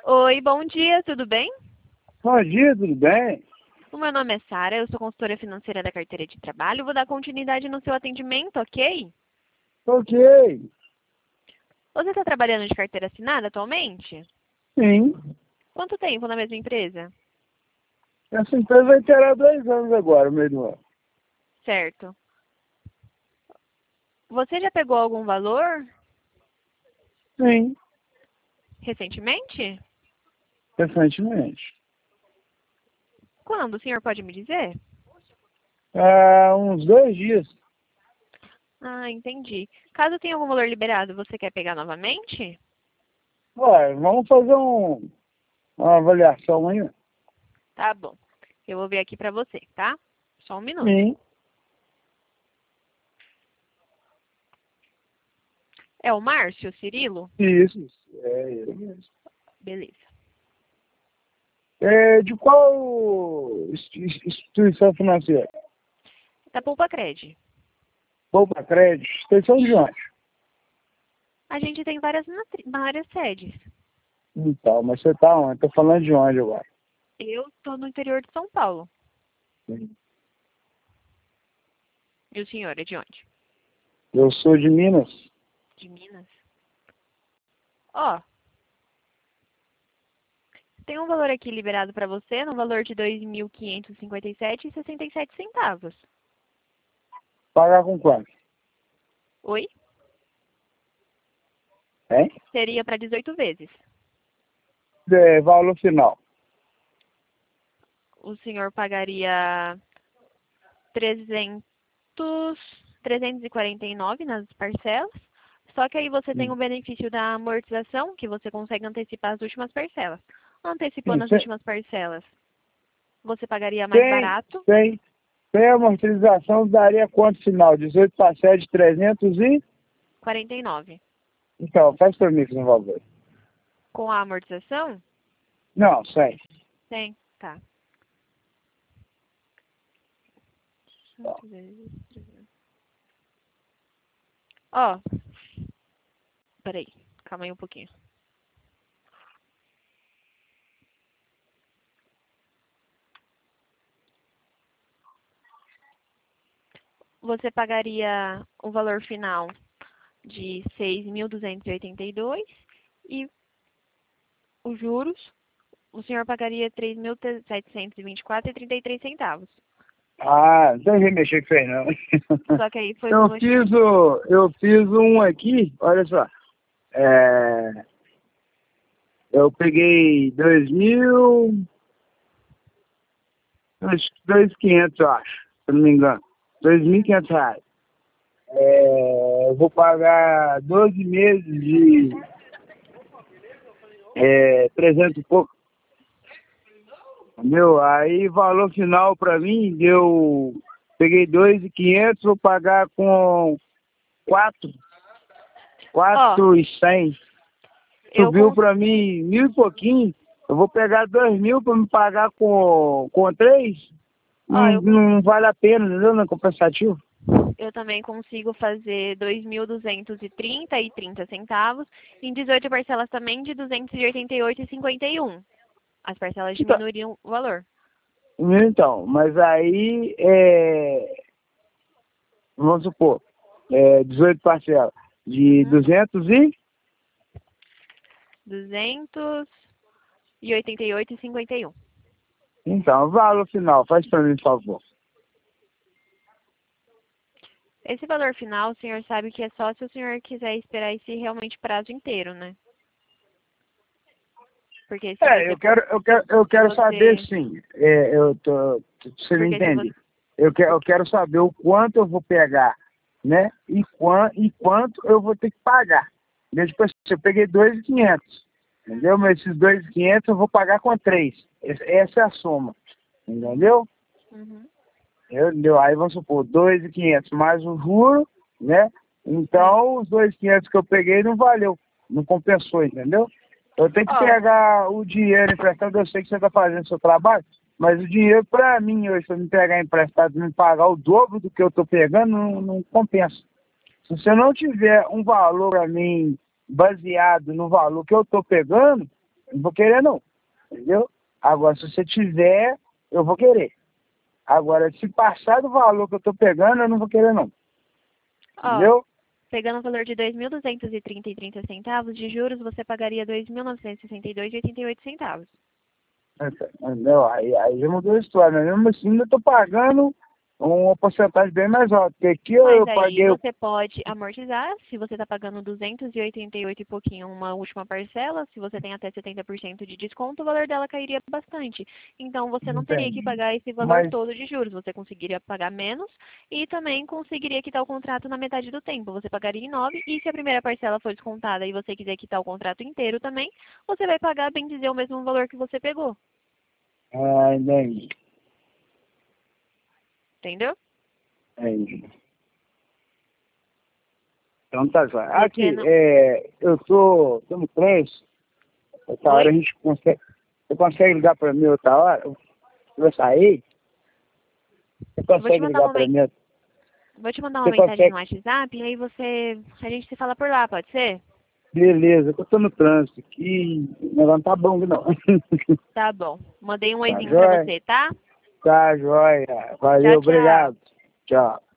Oi, bom dia, tudo bem? Bom dia, tudo bem? O meu nome é Sara, eu sou consultora financeira da carteira de trabalho. Vou dar continuidade no seu atendimento, ok? Ok, Você está trabalhando de carteira assinada atualmente? sim. Quanto tempo na mesma empresa? Essa empresa vai ter 2 anos agora, no meio do ano. Certo. Você já pegou algum valor Sim, recentemente? recentemente. Quando? O senhor pode me dizer? Há uns 2 dias. Ah, entendi. Caso tenha algum valor liberado, você quer pegar novamente? Olha, vamos fazer uma avaliação aí. Tá bom. Eu vou ver aqui pra você, tá? Só um minuto. Sim, É o Márcio Cirilo? isso. É ele mesmo. Beleza. De qual instituição financeira? Da Poupa Cred. Poupa Crédito? Instituição de onde? A gente tem várias sedes. Então, mas você tá onde? Tô falando de onde agora? Eu estou no interior de São Paulo. Sim. E o senhor é de onde? Eu sou de Minas. De Minas. Ó, tem um valor aqui liberado para você no valor de R$ 2.557,67. Pagar com quanto? Oi? Hein? Seria para 18 vezes. Valor final. O senhor pagaria 300, 349 nas parcelas. Só que aí você tem o benefício da amortização, que você consegue antecipar as últimas parcelas. Antecipando as Sim. últimas parcelas, você pagaria mais Sem, barato, sem, sem amortização daria quanto final? 18 para 7, 300 e... 49. Então, faz para mim esse valor. Com a amortização, Não, 100. tem, tá. Ó, peraí, calma aí um pouquinho. Você pagaria o valor final de 6.282 e os juros, o senhor pagaria 3.724,33 centavos. Ah, não tem que mexer com isso aí, não. Só que aí foi com o... Eu fiz um aqui, olha só. É, eu peguei 2.500, eu acho, se eu não me engano. R$ 2.500. Eu vou pagar 12 meses de 300 e pouco. Entendeu? Aí valor final para mim deu. Peguei 2.500, vou pagar com 4, Ó, 4.100. eu Subiu cons... para mim 1.000 e pouquinho. Eu vou pegar 2.000 para me pagar com 3. Ó, Não, não vale a pena, entendeu? Não é compensativo. eu também consigo fazer 2.230,30 centavos em 18 parcelas também de 288,51. As parcelas Então, diminuiriam o valor. mas aí, vamos supor, 18 parcelas de Uhum. 200 e... 288,51. Então, o valor final, faz para mim, por favor. Esse valor final, o senhor sabe que é só se o senhor quiser esperar esse realmente prazo inteiro, né? Porque se você... Eu Se quero saber, você... sim. Você me Porque se você... entende? Eu quero saber o quanto eu vou pegar, né? E quanto eu vou ter que pagar. Tipo assim, eu peguei 2.500, entendeu? Mas esses 2.500 eu vou pagar com 3. Essa é a soma, entendeu? Uhum. Entendeu? Aí vamos supor, 2.500 mais o juro, né? Sim. Então, os 2.500 que eu peguei não valeu, não compensou, entendeu? Eu tenho que Ó, pegar o dinheiro emprestado, eu sei que você está fazendo seu trabalho, mas o dinheiro para mim hoje, se eu me pegar emprestado e me pagar o dobro do que eu estou pegando, não compensa. Se você não tiver um valor para mim baseado no valor que eu estou pegando, Não vou querer não, entendeu? Agora, se você tiver, eu vou querer. Agora, se passar do valor que eu tô pegando, eu não vou querer não, Ó, entendeu? pegando o valor de 2.230,30 centavos de juros, você pagaria 2.962,88 centavos. Entendeu? Aí já mudou a história, mas mesmo assim ainda tô pagando uma porcentagem bem mais alta, porque aqui Mas eu aí paguei... você pode amortizar, se você está pagando 288 e pouquinho uma última parcela, se você tem até 70% de desconto, o valor dela cairia bastante. Então você não teria que Entendi. pagar esse valor Mas, todo de juros, você conseguiria pagar menos e também conseguiria quitar o contrato na metade do tempo. Você pagaria em 9 e se a primeira parcela for descontada e você quiser quitar o contrato inteiro também, você vai pagar, bem dizer, o mesmo valor que você pegou. entendi. Entendeu? Entendi. Então tá, joia. Você Aqui, não... eu tô no trânsito. Outra hora Oi? a gente consegue... Você consegue ligar pra mim outra hora? Eu vou sair? Você Vou te consegue mandar ligar uma pra mim? Vou te mandar uma Você mensagem consegue? no WhatsApp e aí a gente se fala por lá, pode ser? Beleza, eu tô no trânsito aqui. O negócio não tá bom, não. Tá bom. Mandei um Tá oizinho pra joia? você, tá? Tá joia. Tchau, Valeu, tchau. obrigado. Tchau.